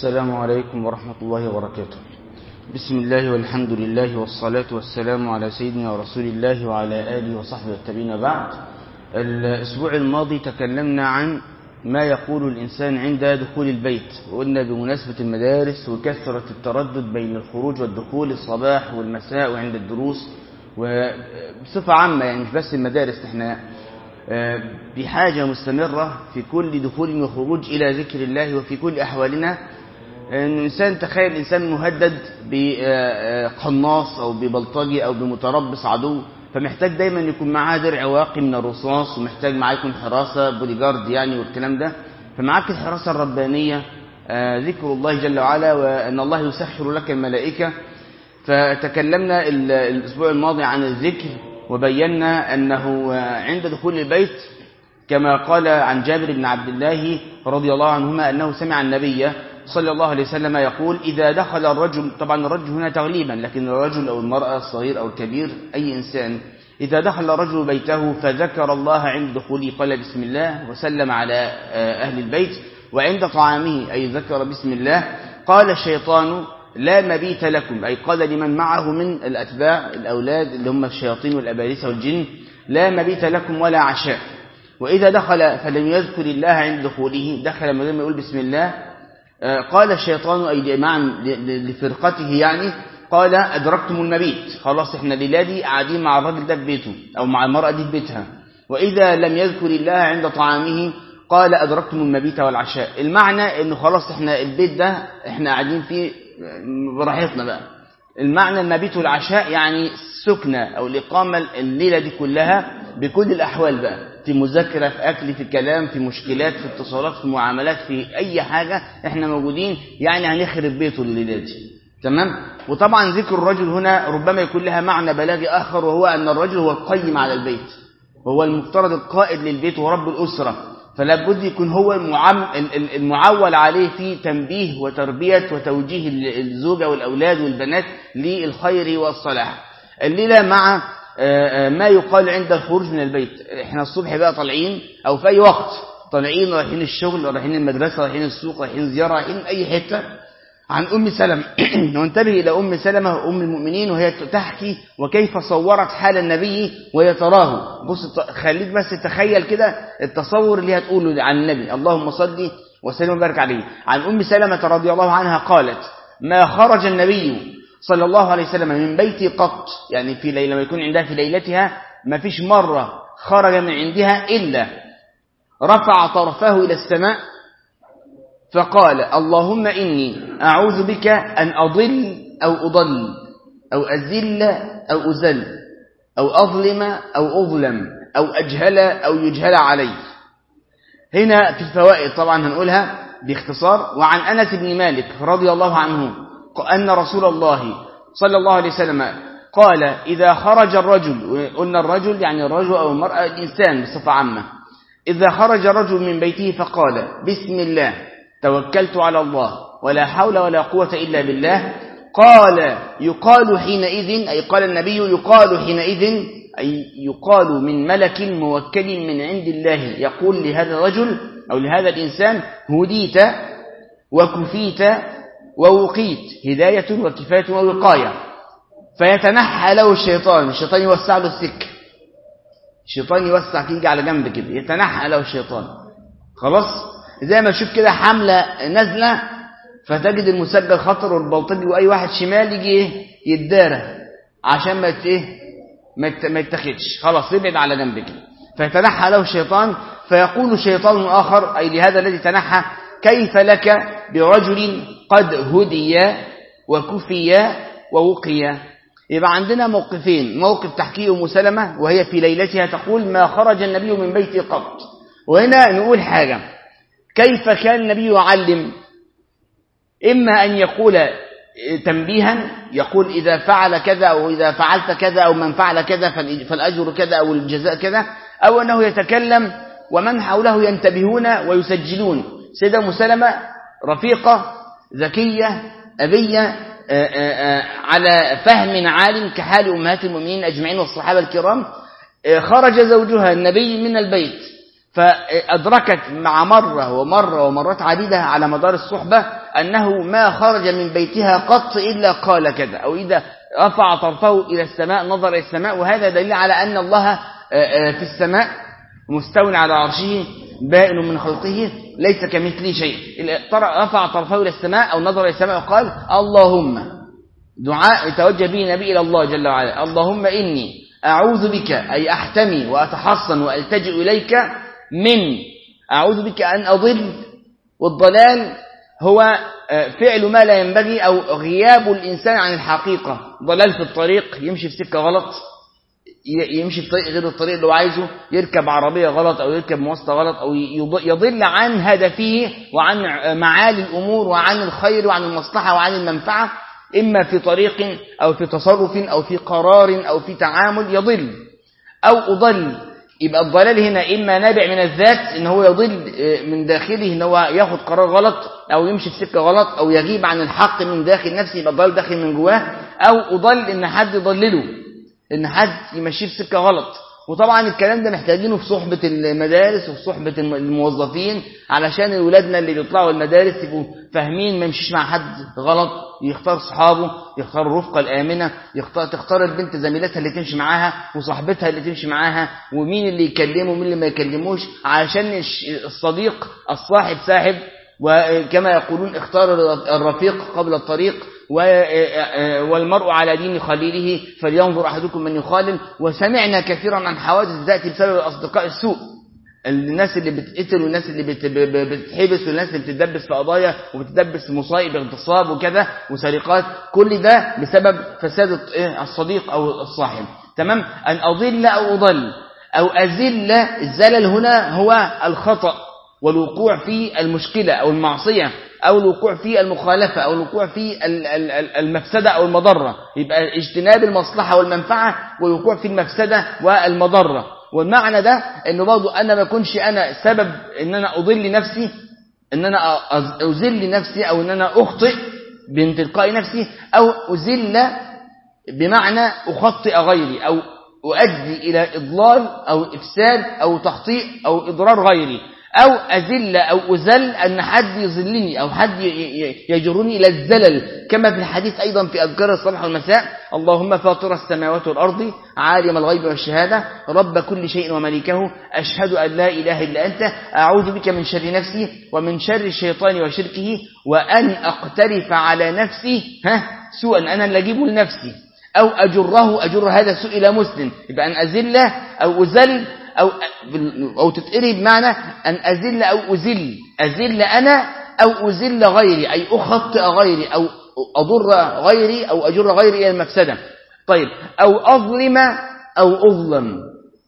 السلام عليكم ورحمة الله وبركاته. بسم الله والحمد لله والصلاة والسلام على سيدنا ورسول الله وعلى آله وصحبه والتابعين. بعد الأسبوع الماضي تكلمنا عن ما يقول الإنسان عند دخول البيت، وقلنا بمناسبة المدارس وكثرة التردد بين الخروج والدخول الصباح والمساء وعند الدروس، وبصفة عامة يعني مش بس المدارس، احنا بحاجة مستمرة في كل دخول وخروج إلى ذكر الله وفي كل أحوالنا. الإنسان تخيل إنسان مهدد بقناص أو ببلطجي أو بمتربص عدو، فمحتاج دايما يكون معاه درع واقي من الرصاص، ومحتاج معاه يكون حراسة بوديجارد يعني والكلام ده. فمعاك الحراسة الربانية ذكر الله جل وعلا، وأن الله يسخر لك الملائكة. فتكلمنا الأسبوع الماضي عن الذكر، وبينا أنه عند دخول البيت كما قال عن جابر بن عبد الله رضي الله عنهما أنه سمع النبي صلى الله عليه وسلم يقول: إذا دخل الرجل، طبعا الرجل هنا تغليبا، لكن الرجل أو المرأة الصغير أو الكبير أي إنسان، إذا دخل الرجل بيته فذكر الله عند دخوله قال بسم الله وسلم على أهل البيت، وعند طعامه أي ذكر بسم الله، قال الشيطان لا مبيت لكم، أي قال لمن معه من الأتباع الأولاد اللي هم الشياطين والأبالسة والجن: لا مبيت لكم ولا عشاء. وإذا دخل فلم يذكر الله عند دخوله، دخل من غير ما يقول بسم الله، قال الشيطان أي جماعا لفرقته يعني، قال أدركتم المبيت، خلاص احنا ليلادي قاعدين مع الرجل ده في بيته أو مع المرأة دي في بيتها. وإذا لم يذكر الله عند طعامه قال أدركتم المبيت والعشاء. المعنى إنه خلاص احنا البيت ده احنا قاعدين فيه براحتنا بقى. المعنى المبيت والعشاء يعني السكنة أو الإقامة الليلة دي كلها بكل الأحوال بقى، في مذاكرة، في أكل، في كلام، في مشكلات، في اتصالات، في معاملات، في أي حاجة احنا موجودين، يعني هنخرب بيته الليلة دي. تمام. وطبعا ذكر الرجل هنا ربما يكون لها معنى بلاغي آخر، وهو أن الرجل هو القيم على البيت، وهو المفترض القائد للبيت ورب الأسرة، فلا بد يكون هو المعول عليه في تنبيه وتربية وتوجيه الزوجة والأولاد والبنات للخير والصلاح. الليلة مع ما يقال عند الخروج من البيت، احنا الصبح بقى طالعين أو في أي وقت طالعين، رايحين الشغل، رايحين المدرسة، رايحين السوق، رايحين زيارة، رايحين أي حتة. عن أم سلمة ننتبه إلى أم سلمة أم المؤمنين وهي تحكي وكيف صورت حال النبي وهي تراه. بص خليك بس تخيل كده التصور اللي هتقوله عن النبي، اللهم صل وسلم وبارك عليه. عن أم سلمة رضي الله عنها قالت: ما خرج النبي صلى الله عليه وسلم من بيتي قط، يعني في ليلة ما يكون عندها في ليلتها ما فيش مرة خرج من عندها إلا رفع طرفه إلى السماء فقال: اللهم إني أعوذ بك أن أضل أو أضل أو أزل أو أزل أو أظلم أو أظلم أو أجهل أو يجهل علي. هنا في الفوائد طبعا هنقولها باختصار. وعن أنس بن مالك رضي الله عنه أن رسول الله صلى الله عليه وسلم قال: إذا خرج الرجل، قلنا الرجل يعني الرجل أو المرأة الإنسان بصفة عامة، إذا خرج الرجل من بيته فقال بسم الله توكلت على الله ولا حول ولا قوة إلا بالله، قال يقال حينئذ، أي قال النبي يقال حينئذ، أي يقال من ملك موكل من عند الله يقول لهذا الرجل أو لهذا الإنسان: هديت وكفيت ووقيت، هداية وكفاية ووقاية. فيتنحى له الشيطان يوسع له السكة، الشيطان يوسع يجي على جنب كده، يتنحى له الشيطان. خلاص زي ما تشوف كده حملة نازلة فتجد المسجل خطر والبلطجي وأي واحد شمال يجي يتدارى عشان ما يتخدش، خلاص يبعد على جنب كده. فيتنحى له الشيطان فيقول شيطان آخر أي لهذا الذي تنحى: كيف لك برجل قد هدي وكفي ووقي. يبقى عندنا موقفين: موقف تحكيه أم سلمة وهي في ليلتها تقول: ما خرج النبي من بيتي قط. وهنا نقول حاجة: كيف كان النبي يعلم؟ إما أن يقول تنبيها، يقول إذا فعل كذا أو إذا فعلت كذا أو من فعل كذا فالأجر كذا أو الجزاء كذا، أو أنه يتكلم ومن حوله ينتبهون ويسجلون. سيدة أم سلمة رفيقة ذكية أبية على فهم عال كحال أمهات المؤمنين أجمعين والصحابة الكرام. خرج زوجها النبي من البيت فأدركت مع مرة ومرة ومرات عديدة على مدار الصحبة أنه ما خرج من بيتها قط إلا قال كذا، أو إذا رفع طرفه إلى السماء نظر إلى السماء، وهذا دليل على أن الله في السماء مستوٍ على عرشه بائن من خلقه ليس كمثله شيء. رفع طرفه إلى السماء أو نظر إلى السماء وقال اللهم، دعاء يتوجه به النبي إلى الله جل وعلا، اللهم إني أعوذ بك أي أحتمي وأتحصن وألتجئ إليك من، أعوذ بك أن أضل، والضلال هو فعل ما لا ينبغي أو غياب الإنسان عن الحقيقة، ضلال في الطريق، يمشي في سكة غلط، يمشي في طريق غير الطريق اللي هو عايزه، يركب عربية غلط أو يركب مواصلة غلط، أو يضل عن هدفه وعن معالي الأمور وعن الخير وعن المصلحة وعن المنفعة، إما في طريق أو في تصرف أو في قرار أو في تعامل يضل أو أضل. يبقى الضلال هنا إما نابع من الذات إن هو يضل من داخله إن هو ياخد قرار غلط أو يمشي في سكة غلط أو يغيب عن الحق من داخل نفسه، يبقى الضلال داخل من جواه، أو أضل إن حد يضلله، إن حد يمشيه في سكة غلط. وطبعا الكلام ده محتاجينه في صحبة المدارس وفي صحبة الموظفين، علشان أولادنا اللي بيطلعوا المدارس يبقوا فاهمين ما يمشيش مع حد غلط، يختار صحابه، يختار الرفقة الآمنة، تختار البنت زميلتها اللي تمشي معاها وصاحبتها اللي تمشي معاها، ومين اللي يكلمه ومين اللي ما يكلموش، علشان الصديق الصاحب ساحب، وكما يقولون اختار الرفيق قبل الطريق، والمرء على دين خليله فلينظر أحدكم من يخالل. وسمعنا كثيرا عن حوادث تأتي بسبب أصدقاء السوء، الناس اللي بتقتل والناس اللي بتحبس والناس اللي بتدبس في قضايا وبتدبس مصائب اغتصاب وكذا وسرقات، كل ده بسبب فساد الصديق أو الصاحب. تمام. أن أضل أو أضل أو أزل، الزلل هنا هو الخطأ والوقوع في المشكلة أو المعصية أو الوقوع في المخالفة أو الوقوع في المفسدة أو المضرة، يبقى اجتناب المصلحة والمنفعة والوقوع في المفسدة والمضرة. والمعنى ده إنه برضه أنا ما أكونش أنا سبب إن أنا أضل نفسي، إن أنا أزل نفسي، أو إن أنا أخطئ من تلقاء نفسي، أو أزل بمعنى أخطئ غيري أو أؤدي إلى إضلال أو إفساد أو تخطيء أو إضرار غيري، أو أزل أو أزل أن حد يظلني أو حد يجرني إلى الزلل، كما في الحديث أيضا في أذكار الصباح والمساء، اللهم فاطر السماوات والأرض عالم الغيب والشهادة رب كل شيء ومليكه أشهد أن لا إله إلا أنت أعوذ بك من شر نفسي ومن شر الشيطان وشركه وأن أقترف على نفسي سوءا أنا اللي أجيبه لنفسي أو أجر هذا السوء إلى مسلم. يبقى أن أزل أو أزل أو تتقري بمعنى أن أزل أو أزل أنا أو أزل غيري، أي أخطئ غيري أو أضر غيري أو أجر غيري إلى المفسدة. طيب، أو أظلم أو أظلم،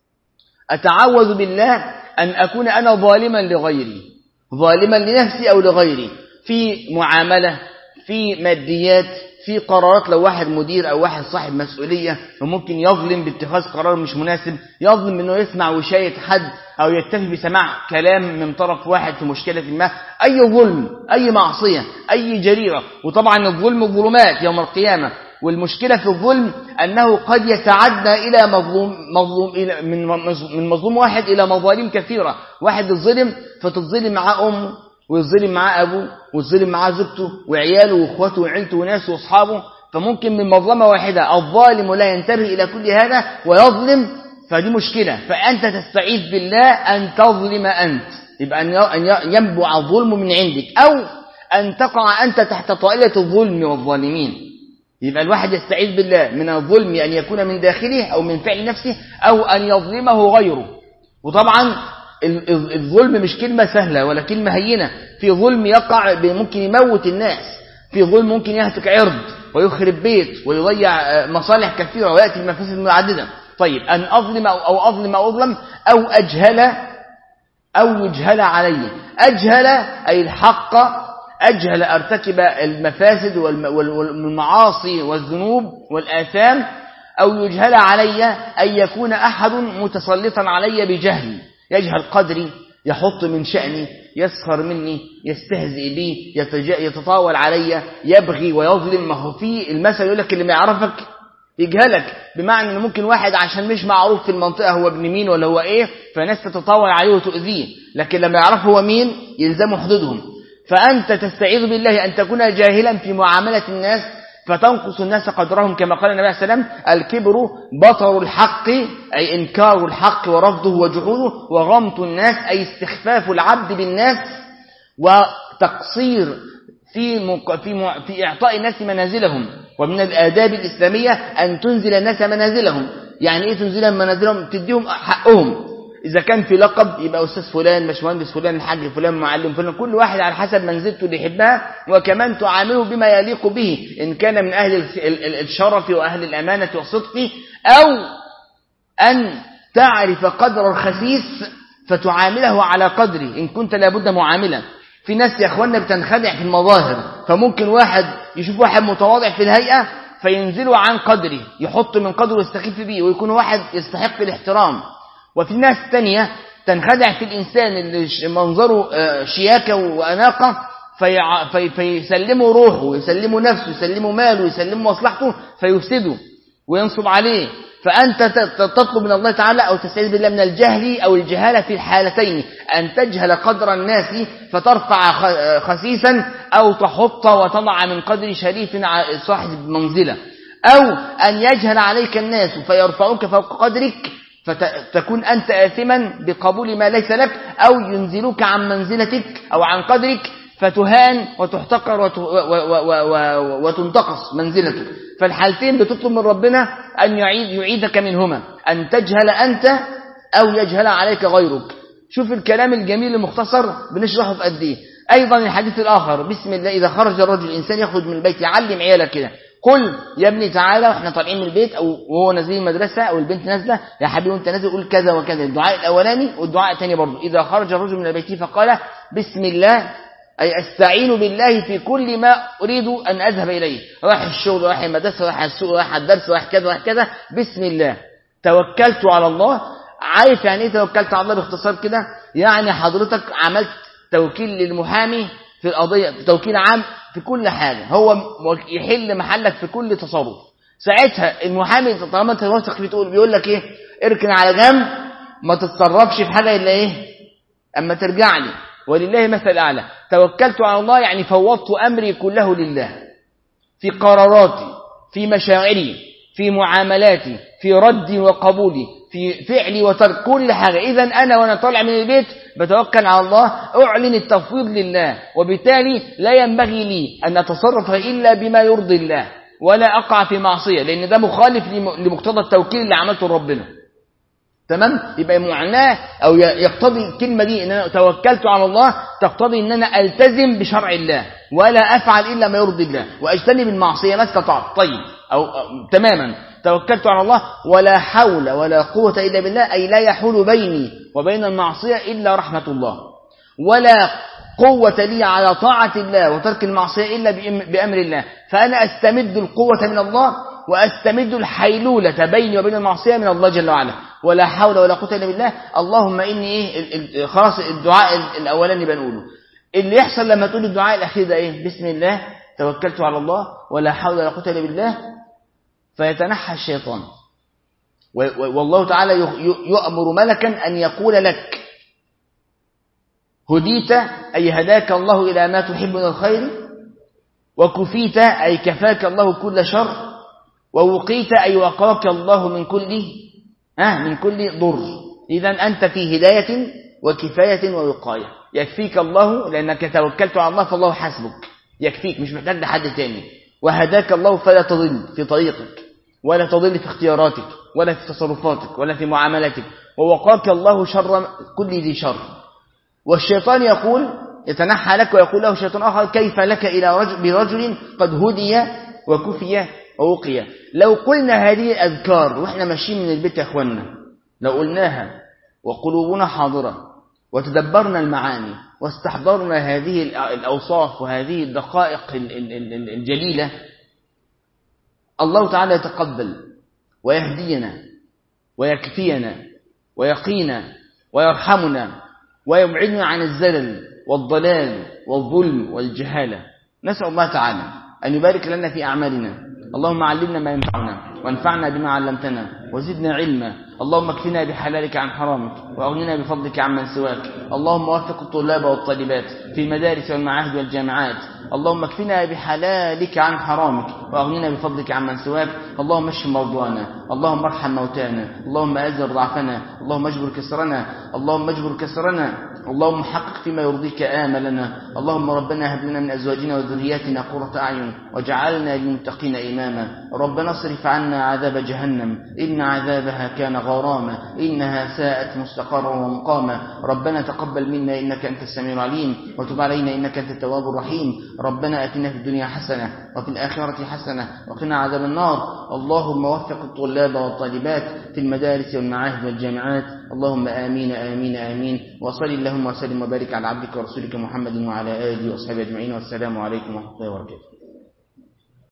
أتعوذ بالله أن أكون أنا ظالما لغيري، ظالما لنفسي أو لغيري، في معاملة، في ماديات، في قرارات. لو واحد مدير أو واحد صاحب مسؤولية وممكن يظلم باتخاذ قرار مش مناسب، يظلم إنه يسمع وشاية حد أو يكتفي بسماع كلام من طرف واحد في مشكلة ما، أي ظلم، أي معصية، أي جريرة. وطبعا الظلم ظلمات يوم القيامة، والمشكلة في الظلم أنه قد يتعدى إلى من مظلوم واحد إلى مظالم كثيرة. واحد الظلم فتظلم معاه أمه ويظلم معاه أبوه ويظلم معاه زوجته وعياله وإخواته وعيلته وناسه وأصحابه، فممكن من مظلمة واحدة الظالم لا ينتبه إلى كل هذا ويظلم، فدي مشكلة. فأنت تستعيذ بالله أن تظلم أنت، يبقى أن ينبع الظلم من عندك، أو أن تقع أنت تحت طائلة الظلم والظالمين. يبقى الواحد يستعيذ بالله من الظلم أن يكون من داخله أو من فعل نفسه، أو أن يظلمه غيره. وطبعا الظلم مش كلمة سهلة ولا كلمة هينة، في ظلم يقع ممكن يموت الناس، في ظلم ممكن يهتك عرض ويخرب بيت ويضيع مصالح كثيرة ويأتي بمفاسد متعددة. طيب، أن أظلم أو أظلم أو أظلم أو أجهل أو يجهل علي. أجهل أي الحق، أجهل أرتكب المفاسد والمعاصي والذنوب والآثام، أو يجهل علي أن يكون أحد متسلطا علي بجهل، يجهل قدري، يحط من شأني، يسخر مني، يستهزئ بي، يتطاول علي، يبغي ويظلم. ما هو في المثل يقول لك اللي ما يعرفك يجهلك، بمعنى ان ممكن واحد عشان مش معروف في المنطقة هو ابن مين ولا هو ايه، فناس تتطاول عليه وتؤذيه، لكن لما يعرف هو مين يلزموا حدودهم. فأنت تستعيذ بالله أن تكون جاهلا في معاملة الناس فتنقص الناس قدرهم، كما قال النبي عليه السلام: الكبر بطر الحق، أي إنكار الحق ورفضه وجحوده، وغمط الناس، أي استخفاف العبد بالناس، وتقصير في إعطاء الناس منازلهم. ومن الآداب الإسلامية أن تنزل الناس منازلهم. يعني إيه تنزل منازلهم؟ تديهم حقهم. إذا كان في لقب يبقى أستاذ فلان، باشمهندس فلان، الحاج فلان، معلم فلان، كل واحد على حسب منزلته اللي يحبها. وكمان تعامله بما يليق به، إن كان من أهل الشرف وأهل الأمانة والصدق، أو أن تعرف قدر الخسيس فتعامله على قدره إن كنت لابد معاملا. في ناس يا أخوانا بتنخدع في المظاهر، فممكن واحد يشوف واحد متواضع في الهيئة فينزله عن قدره، يحط من قدره ويستخف به، ويكون واحد يستحق الاحترام. وفي ناس تانية تنخدع في الإنسان اللي منظره شياكة وأناقة، فيسلموا روحه، ويسلموا نفسه، ويسلموا ماله، ويسلموا مصلحته، فيفسده وينصب عليه. فأنت تطلب من الله تعالى أو تستعيذ بالله من الجهل أو الجهالة في الحالتين: أن تجهل قدر الناس فترفع خسيسا، أو تحط وتضع من قدر شريف صاحب منزلة، أو أن يجهل عليك الناس فيرفعوك فوق قدرك فتكون أنت آثما بقبول ما ليس لك، أو ينزلوك عن منزلتك أو عن قدرك فتهان وتحتقر وتنتقص منزلتك. فالحالتين بتطلب من ربنا أن يعيدك منهما، أن تجهل أنت أو يجهل عليك غيرك. شوف الكلام الجميل المختصر بنشرحه في قد إيه. أيضا الحديث الآخر: بسم الله إذا خرج الرجل الإنسان يخرج من البيت، يعلم عيالك كده: قل يا ابني تعالى واحنا طالعين من البيت، او وهو نازلين المدرسه، او البنت نازله: يا حبيبي وانت نازل قول كذا وكذا. الدعاء الاولاني والدعاء الثاني برضه: اذا خرج الرجل من البيت فقال بسم الله، اي استعين بالله في كل ما اريد ان اذهب اليه، رايح الشغل، رايح المدرسه، رايح السوق، رايح الدرس، رايح كذا رايح كذا، بسم الله توكلت على الله. عارف يعني ايه توكلت على الله باختصار كده؟ يعني حضرتك عملت توكيل للمحامي في القضيه، توكيل عام في كل حاجة، هو يحل محلك في كل تصرف. ساعتها المحامي طالما انت واثق فيه بيقول لك ايه؟ اركن على جنب، ما تتصرفش في حاجة الا ايه؟ اما ترجع لي، ولله مثل الاعلى. توكلت على الله يعني فوضت امري كله لله، في قراراتي، في مشاعري، في معاملاتي، في ردي وقبولي، في فعلي وترك كل حاجة. إذا أنا وأنا طالع من البيت بتوكل على الله، أعلن التفويض لله، وبالتالي لا ينبغي لي أن أتصرف إلا بما يرضي الله، ولا أقع في معصية، لأن ده مخالف لمقتضى التوكيل اللي عملته ربنا. تمام؟ يبقى معناه أو يقتضي الكلمة دي إن أنا توكلت على الله، تقتضي إن أنا ألتزم بشرع الله ولا أفعل إلا ما يرضي الله، وأجتنب المعصية ما استطعت. طيب، أو تماما توكلت على الله ولا حول ولا قوة إلا بالله، أي لا يحول بيني وبين المعصية إلا رحمة الله، ولا قوة لي على طاعة الله وترك المعصية إلا بأمر الله. فأنا أستمد القوة من الله، وأستمد الحيلولة بيني وبين المعصية من الله جل وعلا. ولا حول ولا قوة إلا بالله. اللهم إني إيه، خلاص الدعاء الأولاني بنقوله. اللي يحصل لما تقول الدعاء الأخير ده إيه؟ بسم الله توكلت على الله ولا حول ولا قوة إلا بالله، فيتنحى الشيطان، والله تعالى يؤمر ملكا أن يقول لك: هديت، أي هداك الله إلى ما تحب من الخير، وكفيت، أي كفاك الله كل شر، ووقيت، أي وقاك الله من كل ضر. إذن أنت في هداية وكفاية ووقاية، يكفيك الله لأنك توكلت على الله، فالله حسبك، يكفيك، مش محتاج لحد تاني. وهداك الله فلا تضل في طريقك، ولا تضل في اختياراتك، ولا في تصرفاتك، ولا في معاملاتك. ووقاك الله شر كل ذي شر. والشيطان يتنحى لك، ويقول له شيطان آخر: كيف لك برجل قد هدي وكفي ووقي. لو قلنا هذه الأذكار وإحنا ماشيين من البيت يا أخوانا، لو قلناها وقلوبنا حاضرة وتدبرنا المعاني واستحضرنا هذه الأوصاف وهذه الدقائق الجليلة، الله تعالى يتقبل ويهدينا ويكفينا ويقينا ويرحمنا ويبعدنا عن الزلل والضلال والظلم والجهالة. نسأل الله تعالى أن يبارك لنا في أعمالنا، اللهم علمنا ما ينفعنا وانفعنا بما علمتنا وزدنا علما. اللهم اكفنا بحلالك عن حرامك واغننا بفضلك عمن سواك. اللهم وفق الطلاب والطالبات في المدارس والمعاهد والجامعات. اللهم اكفنا بحلالك عن حرامك واغننا بفضلك عمن سواك. اللهم اشف مرضانا، اللهم ارحم موتانا، اللهم ازر ضعفنا، اللهم اجبر كسرنا، اللهم اجبر كسرنا، اللهم حقق فيما يرضيك آملنا. اللهم ربنا هب لنا من أزواجنا وذرياتنا قرة أعين واجعلنا للمتقين إماما. ربنا اصرف عنا عذاب جهنم إن عذابها كان غراما إنها ساءت مستقرا ومقاما. ربنا تقبل منا إنك أنت السميع العليم وتب علينا إنك أنت التواب الرحيم. ربنا آتنا في الدنيا حسنة وفي الآخرة حسنة وقنا عذاب النار. اللهم وفق الطلاب والطالبات في المدارس والمعاهد والجامعات. اللهم آمين آمين آمين. وصل اللهم وسلم وبارك على عبدك ورسولك محمد وعلى آله وصحبه أجمعين. والسلام عليكم ورحمة الله وبركاته.